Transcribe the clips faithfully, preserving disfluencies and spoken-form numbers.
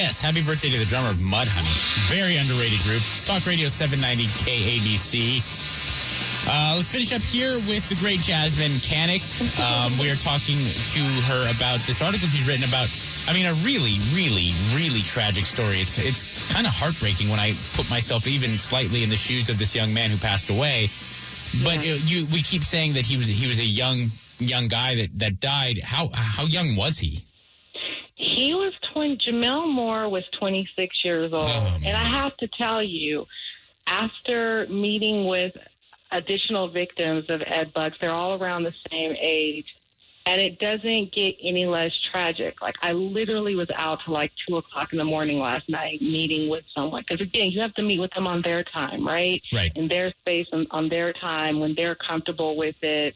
Yes, happy birthday to the drummer of Mudhoney. Very underrated group. It's Talk Radio seven ninety K A B C. Uh, let's finish up here with the great Jasmine Canick. Um, we are talking to her about this article she's written about, I mean, a really, really, really tragic story. It's it's kind of heartbreaking when I put myself even slightly in the shoes of this young man who passed away. But yeah. you, we keep saying that he was he was a young young guy that, that died. How how young was he? He was twenty. Jamel Moore was twenty-six years old, oh, and I have to tell you, after meeting with additional victims of Ed Bucks, they're all around the same age, and it doesn't get any less tragic. Like, I literally was out till like two o'clock in the morning last night meeting with someone, because again, you have to meet with them on their time, right? Right. In their space and on their time when they're comfortable with it,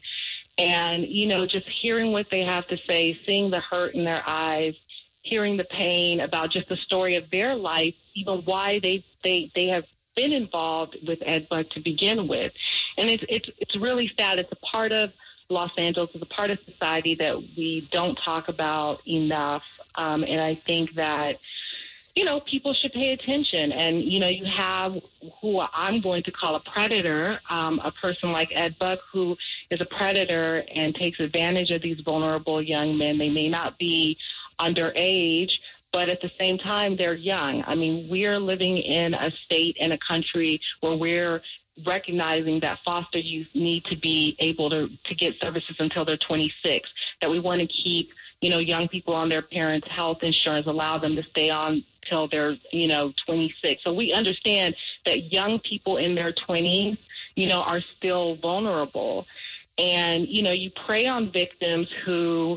and you know, just hearing what they have to say, seeing the hurt in their eyes, hearing the pain about just the story of their life, even why they they they have been involved with Ed Buck to begin with. And it's, it's, it's really sad. It's a part of Los Angeles. It's a part of society that we don't talk about enough. Um, and I think that, you know, people should pay attention. And, you know, you have who I'm going to call a predator, um, a person like Ed Buck, who is a predator and takes advantage of these vulnerable young men. They may not be underage, but at the same time, they're young. I mean, we're living in a state and a country where we're recognizing that foster youth need to be able to, to get services until they're twenty-six, that we want to keep, you know, young people on their parents' health insurance, allow them to stay on till they're, you know, twenty-six. So we understand that young people in their twenties, you know, are still vulnerable. And, you know, you prey on victims who,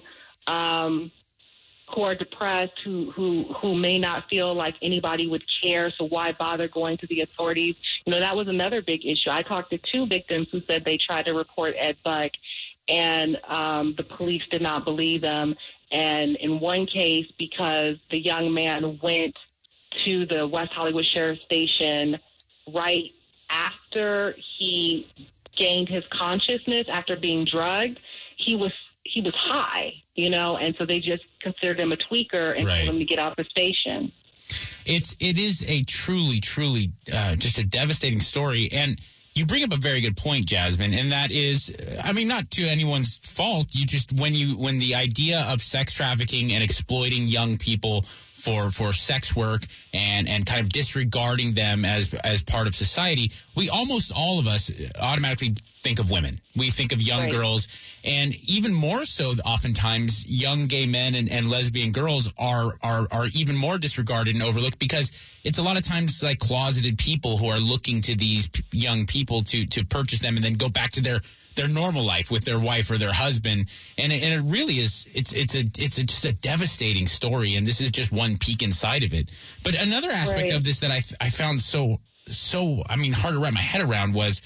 um, who are depressed, who, who who may not feel like anybody would care, so why bother going to the authorities? You know, that was another big issue. I talked to two victims who said they tried to report Ed Buck, and um, the police did not believe them. And in one case, because the young man went to the West Hollywood Sheriff's Station right after he gained his consciousness, after being drugged, he was he was high, you know, and so they just considered him a tweaker and right. told him to get out the station. It's it is a truly, truly uh, just a devastating story. And you bring up a very good point, Jasmine, and that is, I mean, not to anyone's fault. You just, when you when the idea of sex trafficking and exploiting young people for for sex work and and kind of disregarding them as as part of society, we almost all of us automatically think of women. We think of young right. girls, and even more so, oftentimes, young gay men and, and lesbian girls are, are are even more disregarded and overlooked, because it's a lot of times like closeted people who are looking to these p- young people to to purchase them and then go back to their their normal life with their wife or their husband. And it, and it really is, it's it's a it's a, just a devastating story, and this is just one peek inside of it. But another aspect right. of this that I I found so, so, I mean, hard to wrap my head around was,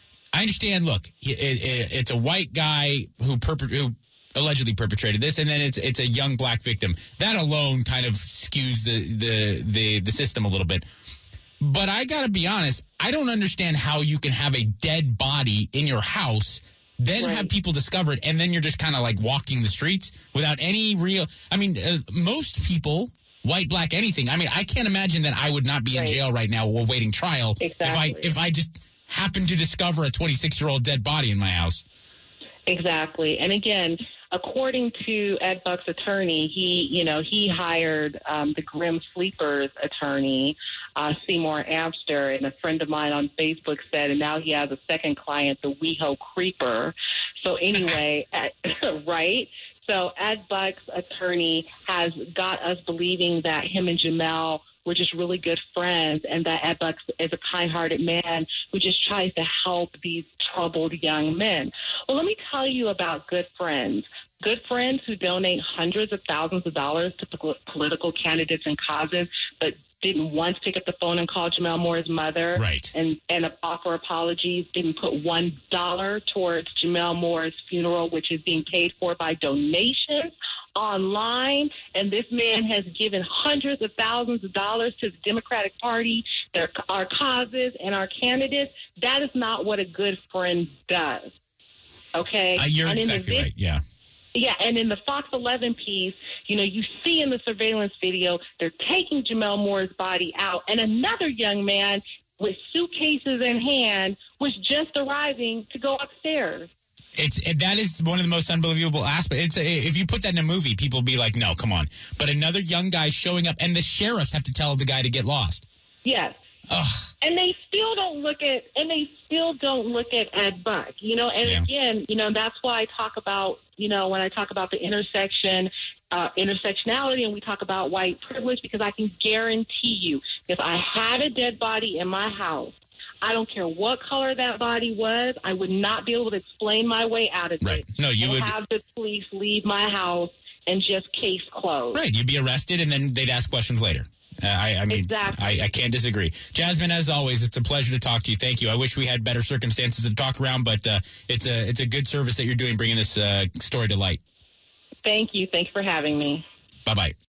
I understand, look, it, it, it's a white guy who, perpet- who allegedly perpetrated this, and then it's it's a young black victim. That alone kind of skews the, the, the, the system a little bit. But I got to be honest, I don't understand how you can have a dead body in your house, then right. have people discover it, and then you're just kind of like walking the streets without any real... I mean, uh, most people... white, black, anything. I mean, I can't imagine that I would not be in right. jail right now awaiting trial exactly. if I if I just happened to discover a twenty-six-year-old dead body in my house. Exactly. And again, according to Ed Buck's attorney, he, you know, he hired um, the Grim Sleepers attorney, uh, Seymour Amster, and a friend of mine on Facebook said, and now he has a second client, the WeHo Creeper. So anyway, at, right? So Ed Buck's attorney has got us believing that him and Jamel were just really good friends, and that Ed Buck is a kind-hearted man who just tries to help these troubled young men. Well, let me tell you about good friends. Good friends who donate hundreds of thousands of dollars to po- political candidates and causes, but didn't once pick up the phone and call Jamel Moore's mother right. and, and offer apologies, didn't put one dollar towards Jamel Moore's funeral, which is being paid for by donations online. And this man has given hundreds of thousands of dollars to the Democratic Party, their, our causes, and our candidates. That is not what a good friend does. Okay? Uh, you're and exactly individ- right, yeah. Yeah, and in the Fox eleven piece, you know, you see in the surveillance video, they're taking Jamel Moore's body out, and another young man with suitcases in hand was just arriving to go upstairs. It's it, that is one of the most unbelievable aspects. It's a, if you put that in a movie, people be like, "No, come on!" But another young guy showing up, and the sheriffs have to tell the guy to get lost. Yes. Ugh. And they still don't look at, and they still don't look at Ed Buck, you know. And Yeah. again, you know, that's why I talk about, you know, when I talk about the intersection, uh, intersectionality, and we talk about white privilege, because I can guarantee you, if I had a dead body in my house, I don't care what color that body was, I would not be able to explain my way out of Right. it. No, you and would have the police leave my house and just case closed. Right. You'd be arrested, and then they'd ask questions later. Uh, I, I mean, Exactly. I, I can't disagree. Jasmine, as always, it's a pleasure to talk to you. Thank you. I wish we had better circumstances to talk around, but uh, it's a it's a good service that you're doing, bringing this uh, story to light. Thank you. Thanks for having me. Bye-bye.